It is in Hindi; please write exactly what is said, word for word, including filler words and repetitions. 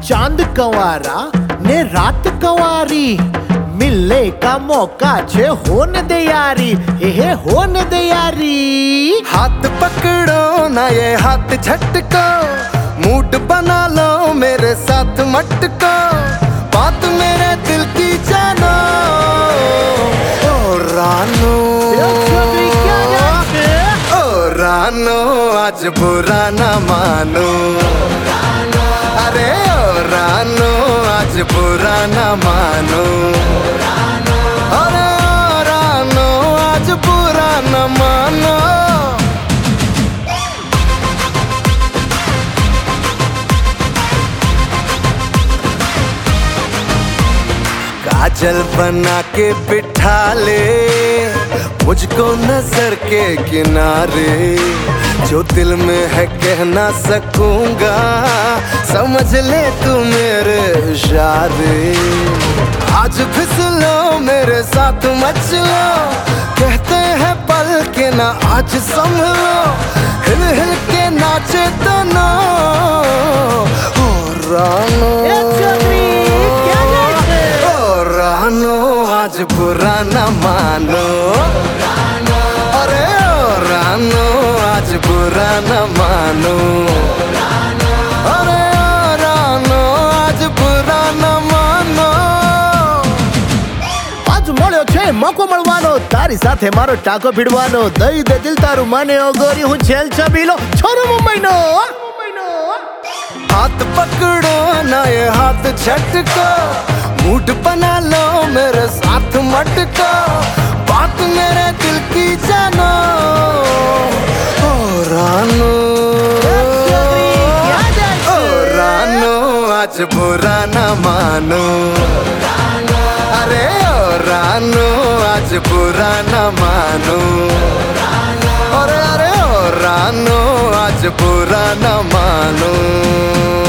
चांद कंवारा ने रात कंवारी, मिलने का मौका छे होने दे यारी, हे होने दे यारी। हाथ पकड़ो ना ये हाथ झटको, मूड बना लो मेरे साथ मटको, बात मेरे दिल की जानो ओ रानो। ओ रानो आज बुरा ना मानो, अरे ओ रानो आज बुरा ना मानो, अरे ओ रानो आज बुरा ना मानो। काजल बना के बिठा ले मुझको नजर के किनारे, जो दिल में है कह ना सकूंगा, समझ ले तू मेरे इशारे। आज फिसलो मेरे साथ मचलो, कहते हैं पल के ना आज संभलो, हिल हिल के नाचे दोनों ओ रानो। आज बुरा न मानो, अरे ओ रानो आज बुरा न मानो, अरे ओ रानो आज बुरा न मानो। आज મળ્યો છે મોકો મળવાનો, તારી સાથે મારો ટાકો ભીડવાનો, દઈ દે દિલ તારું માને ઓ ગોરી, હું છેલ છબીલો છોરો મુંબઈનો। हाथ पकड़ो ना ये हाथ झटको, मूड बना लो मेरे साथ मटको, बात मेरे दिल की जानो ओ रानो। ओ रानो आज बुरा ना मानो, अरे ओ रानो आज बुरा ना मानो, अरे अरे ओ रानो आज बुरा ना मानो।